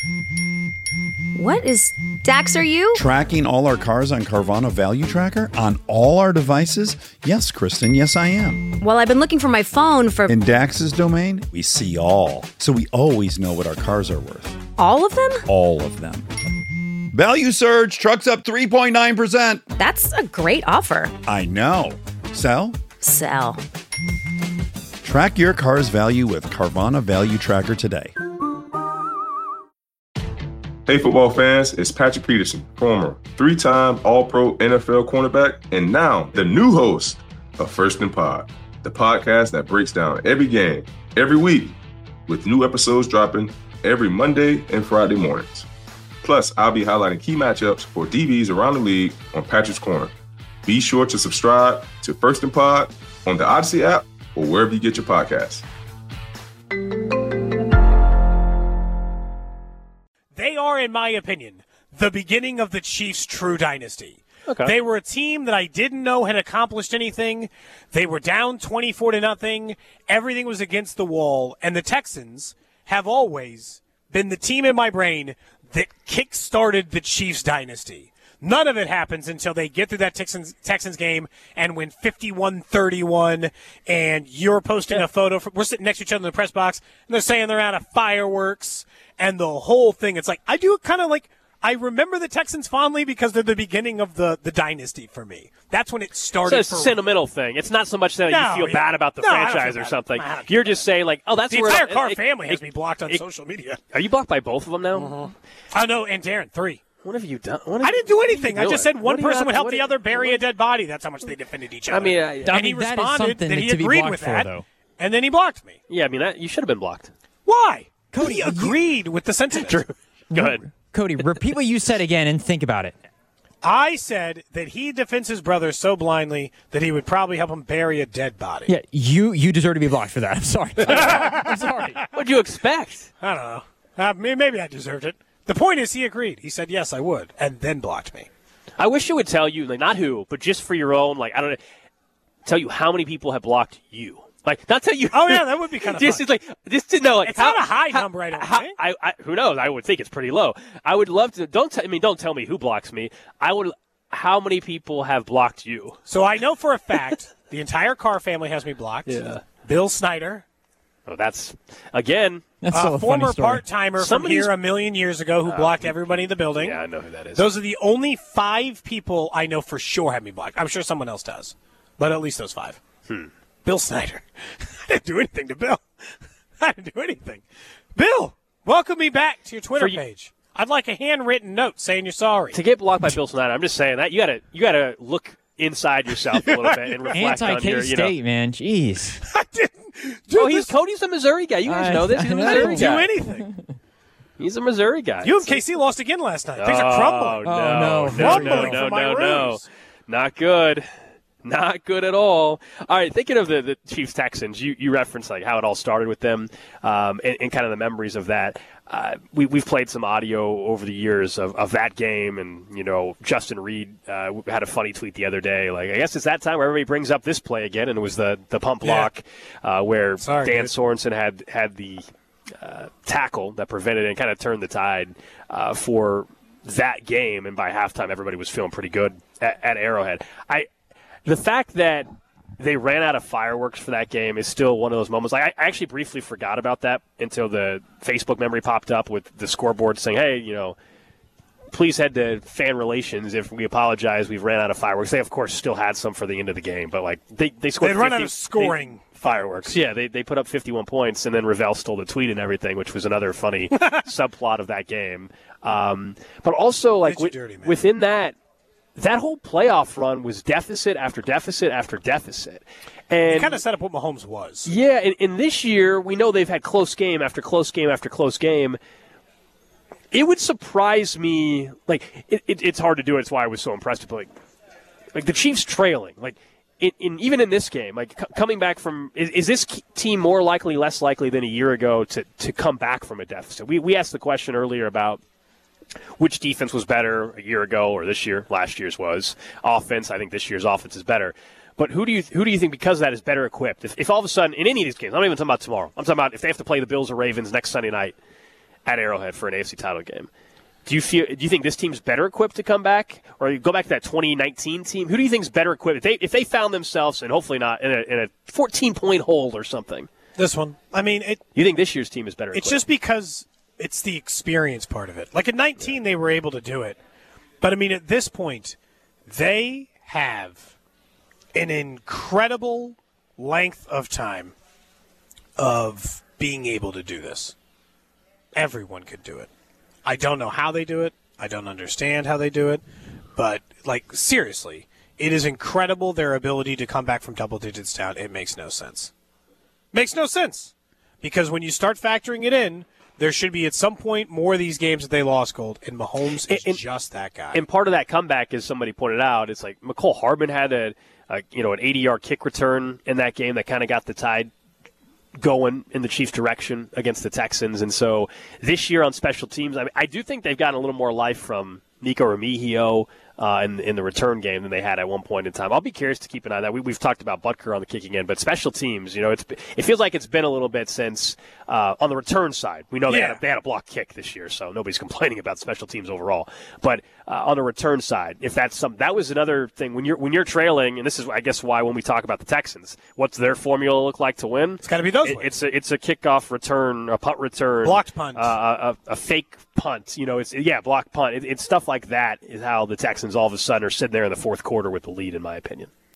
What is... Dax, are you? Tracking all our cars on Carvana Value Tracker on all our devices? Yes, Kristen, yes I am. Well, I've been looking for my phone for... In Dax's domain, we see all. So we always know what our cars are worth. All of them? All of them. Value surge, trucks up 3.9%. That's a great offer. I know. Sell? Sell. Track your car's value with Carvana Value Tracker today. Hey football fans, it's Patrick Peterson, former three-time All-Pro NFL cornerback, and now the new host of First and Pod, the podcast that breaks down every game, every week, with new episodes dropping every Monday and Friday mornings. Plus, I'll be highlighting key matchups for DBs around the league on Patrick's Corner. Be sure to subscribe to First and Pod on the Odyssey app or wherever you get your podcasts. They are, in my opinion, the beginning of the Chiefs' true dynasty. Okay. They were a team that I didn't know had accomplished anything. They were down 24-0. Everything was against the wall. And the Texans have always been the team in my brain that kick-started the Chiefs' dynasty. None of it happens until they get through that Texans game and win 51-31, and you're posting a photo. We're sitting next to each other in the press box, and they're saying they're out of fireworks, and the whole thing. It's like, I do kind of like, I remember the Texans fondly because they're the beginning of the dynasty for me. That's when it started. So it's a sentimental thing. It's not so much that you feel bad about the franchise or something. You're just saying, like, oh, that's the where entire Carr family has me blocked on social media. Are you blocked by both of them now? Mm-hmm. Oh, no, and Darren, 3. What have you done? I didn't do anything. I just said one person would help the other bury a dead body. That's how much they defended each other. I mean, and he responded that he agreed with that, and then he blocked me. Yeah, I mean, you should have been blocked. Why? Cody agreed with the sentiment. True. Go ahead. Cody, repeat what you said again and think about it. I said that he defends his brother so blindly that he would probably help him bury a dead body. Yeah, you deserve to be blocked for that. I'm sorry. I'm sorry. What'd you expect? I don't know. Maybe I deserved it. The point is, he agreed. He said, yes, I would, and then blocked me. I wish it would tell you, like, not who, but just for your own, like, I don't know, tell you how many people have blocked you. Like, not tell you. Oh, yeah, that would be kind of just, fun. Like, just to know, like, it's not a high number, I don't think. Who knows? I would think it's pretty low. I would love to. Don't tell me who blocks me. How many people have blocked you? So I know for a fact the entire Carr family has me blocked. Yeah. Bill Snyder. Oh, that's, again. That's a former part-timer from here a million years ago who blocked everybody in the building. Yeah, I know who that is. Those are the only 5 people I know for sure have me blocked. I'm sure someone else does, but at least those 5. Bill Snyder. I didn't do anything to Bill. I didn't do anything. Bill, welcome me back to your Twitter page. I'd like a handwritten note saying you're sorry. To get blocked by Bill Snyder, I'm just saying that you gotta look inside yourself a little bit and reflect on your, Anti-K-State, man. Jeez. I didn't. Cody's a Missouri guy. You guys know this. He's a Missouri guy. I didn't do anything. He's a Missouri guy. UMKC lost again last night. Things are crumbling. No. Not good. Not good at all. All right, thinking of the Chiefs Texans, you referenced like how it all started with them, and kind of the memories of that. We've played some audio over the years of that game, and Justin Reed had a funny tweet the other day. Like, I guess it's that time where everybody brings up this play again, and it was the pump block where Dan Sorensen had the tackle that prevented it and kind of turned the tide for that game, and by halftime everybody was feeling pretty good at Arrowhead. The fact that they ran out of fireworks for that game is still one of those moments. Like, I actually briefly forgot about that until the Facebook memory popped up with the scoreboard saying, hey, please head to fan relations if we apologize. We've ran out of fireworks. They, of course, still had some for the end of the game, but like they scored. They'd run out of scoring fireworks. Yeah, they put up 51 points, and then Ravel stole the tweet and everything, which was another funny subplot of that game. But also, like, within that whole playoff run was deficit after deficit after deficit. And it kind of set up what Mahomes was. Yeah, and this year, we know they've had close game after close game after close game. It would surprise me, like, it's hard to do it, it's why I was so impressed, but like the Chiefs trailing, like, even in this game, like, coming back from, is this team more likely, less likely than a year ago to come back from a deficit? We asked the question earlier about which defense was better a year ago or this year. Last year's was offense. I think this year's offense is better. But who do you think because of that is better equipped? If all of a sudden in any of these games, I'm not even talking about tomorrow. I'm talking about if they have to play the Bills or Ravens next Sunday night, at Arrowhead for an AFC title game. Do you think this team's better equipped to come back, or you go back to that 2019 team? Who do you think is better equipped if they found themselves, and hopefully not in a 14-point hole or something? This one, I mean, you think this year's team is better? It's just because it's the experience part of it. Like at 19, they were able to do it, but I mean, at this point, they have an incredible length of time of being able to do this. Everyone could do it. I don't know how they do it. I don't understand how they do it. But, like, seriously, it is incredible their ability to come back from double digits down. It makes no sense. Makes no sense. Because when you start factoring it in, there should be at some point more of these games that they lost, Gold, and Mahomes is just that guy. And part of that comeback, as somebody pointed out, it's like McCole Hardman had an 80-yard kick return in that game that kind of got the Tide going in the Chiefs' direction against the Texans. And so this year on special teams, I do think they've gotten a little more life from Nico Remigio in the return game than they had at one point in time. I'll be curious to keep an eye on that. We've talked about Butker on the kicking end, but special teams, it feels like it's been a little bit since on the return side. We know they had a block kick this year, so nobody's complaining about special teams overall. But on the return side, if that's that was another thing when you're trailing, and this is I guess why when we talk about the Texans, what's their formula look like to win? It's got to be those ways. It's a kickoff return, a punt return, blocked punt, a fake punt. Blocked punt. It's stuff like that is how the Texans all of a sudden are sitting there in the fourth quarter with the lead, in my opinion.